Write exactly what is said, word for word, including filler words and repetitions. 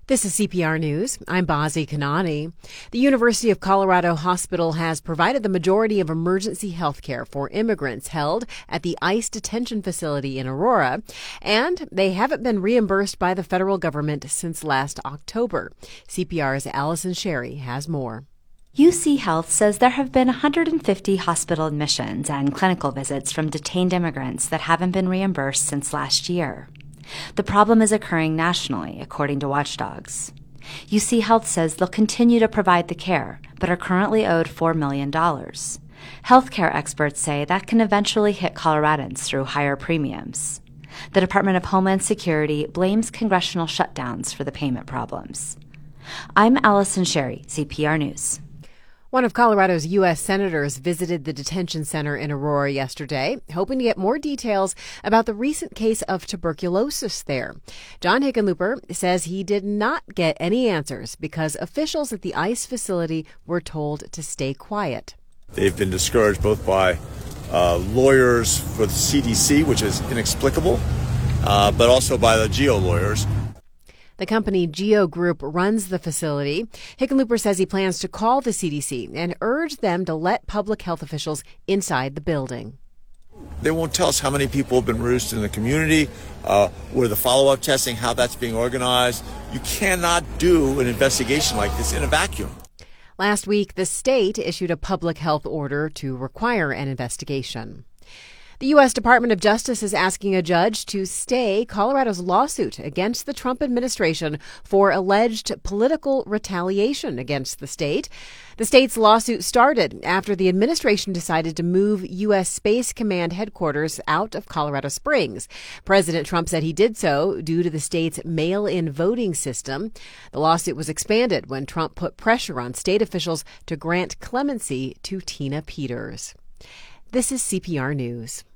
This is C P R News. I'm Bazi Kanani. The University of Colorado Hospital has provided the majority of emergency health care for immigrants held at the ICE detention facility in Aurora, and they haven't been reimbursed by the federal government since last October. C P R's Allison Sherry has more. U C Health says there have been one hundred fifty hospital admissions and clinical visits from detained immigrants that haven't been reimbursed since last year. The problem is occurring nationally, according to watchdogs. U C Health says they'll continue to provide the care, but are currently owed four million dollars. Healthcare experts say that can eventually hit Coloradans through higher premiums. The Department of Homeland Security blames congressional shutdowns for the payment problems. I'm Allison Sherry, C P R News. One of Colorado's U S senators visited the detention center in Aurora yesterday, hoping to get more details about the recent case of tuberculosis there. John Hickenlooper says he did not get any answers because officials at the ICE facility were told to stay quiet. They've been discouraged both by uh, lawyers for the C D C, which is inexplicable, uh, but also by the GEO lawyers. The company GEO Group runs the facility. Hickenlooper says he plans to call the C D C and urge them to let public health officials inside the building. They won't tell us how many people have been reduced in the community, uh, where the follow-up testing, how that's being organized. You cannot do an investigation like this in a vacuum. Last week, the state issued a public health order to require an investigation. The U S Department of Justice is asking a judge to stay Colorado's lawsuit against the Trump administration for alleged political retaliation against the state. The state's lawsuit started after the administration decided to move U S Space Command headquarters out of Colorado Springs. President Trump said he did so due to the state's mail-in voting system. The lawsuit was expanded when Trump put pressure on state officials to grant clemency to Tina Peters. This is C P R News.